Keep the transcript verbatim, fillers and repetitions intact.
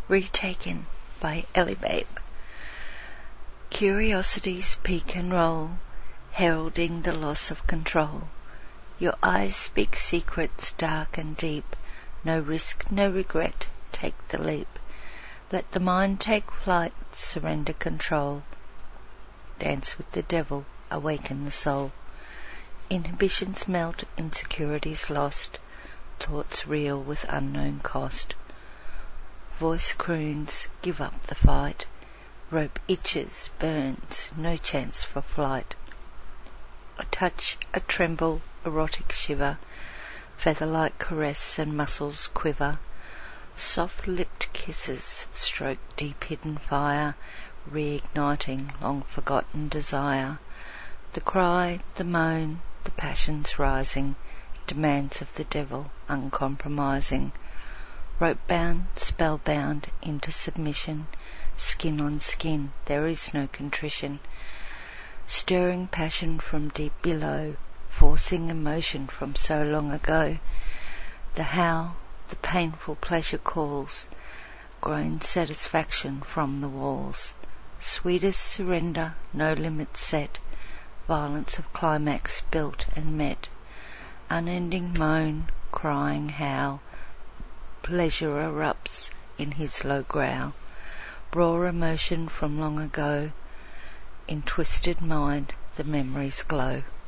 Retaken by Ellie Babe. Curiosity's peak and roll, heralding the loss of control. Your eyes speak secrets dark and deep. No risk, no regret, take the leap. Let the mind take flight, surrender control. Dance with the devil, awaken the soul. Inhibitions melt, insecurities lost. Thoughts reel with unknown cost. Voice croons, give up the fight. Rope itches, burns, no chance for flight. A touch, a tremble, erotic shiver. Feather-like caress and muscles quiver. Soft-lipped kisses stroke deep-hidden fire, reigniting long-forgotten desire. The cry, the moan, the passions rising, demands of the devil uncompromising. Rope-bound, spell-bound, into submission, skin on skin, there is no contrition. Stirring passion from deep below, forcing emotion from so long ago. The howl, the painful pleasure calls, grown satisfaction from the walls. Sweetest surrender, no limits set, violence of climax built and met. Unending moan, crying howl, pleasure erupts in his low growl. Raw emotion from long ago, in twisted mind the memories glow.